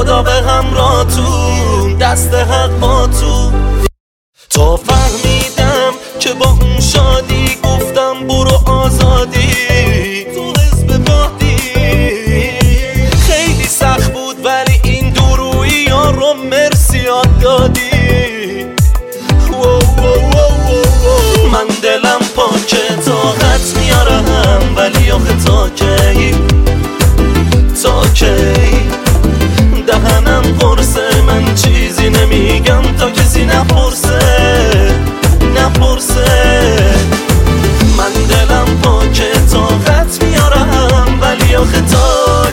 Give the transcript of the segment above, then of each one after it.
خدا به همراهتون، دست حق با تو. تا فهمیدم که با اون شادی گفتم برو آزادی تو حزب بادی. خیلی سخت بود ولی این دورویی ها رو مرسی یاد دادی. من دلم پاکه طاقت میارم ولی آخه تا کی دهنم قرصه، من چیزی نمیگم تا کسی نپرسه. من دلم پاکه طاقت میارم ولی آخه تا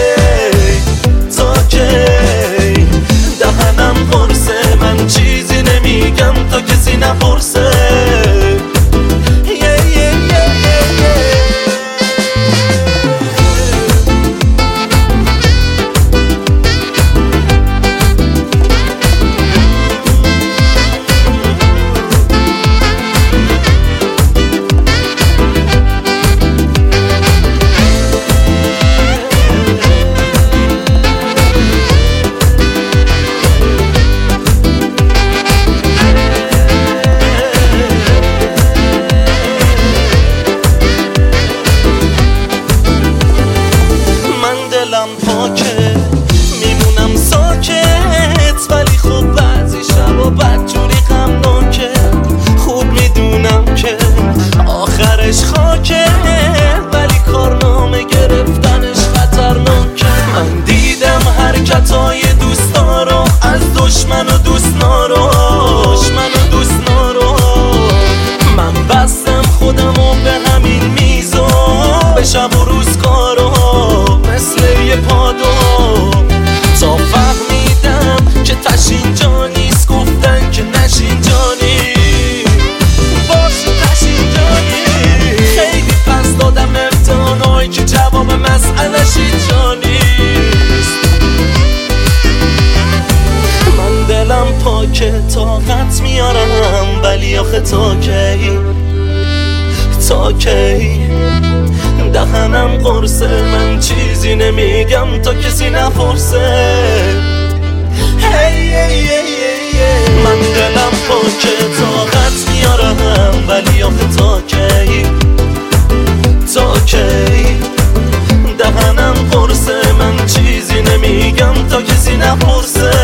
کی دهنم قرصه، من چیزی نمیگم تا کسی نپرسه. دلم پاکه میمونم ساکت ولی خب بعضی شبا بدجوری غمناکه. خوب میدونم که آخرش خاکه ولی کارنامه گرفتنش خطرناکه. من دیدم حرکتای دوستا رو از دشمن و دوست نارو. من بستم خودمو به همین میزو به شب و روز کارو مثل یه پادو. تا فهمیدم که تش اینجا نیست، گفتن که نش اینجا نیست، باشه تش اینجا نیست. خیلی پس دادم امتحانایی که جواب مسئله‌ش اینجا نیست. من دلم پاکه طاقت میارم ولی آخه تا کی دهنم قرصه، من چیزی نمیگم تا کسی نپرسه. من دلم پاکه طاقت میارم ولی آخه تا کی دهنم قرصه، من چیزی نمیگم تا کسی نپرسه.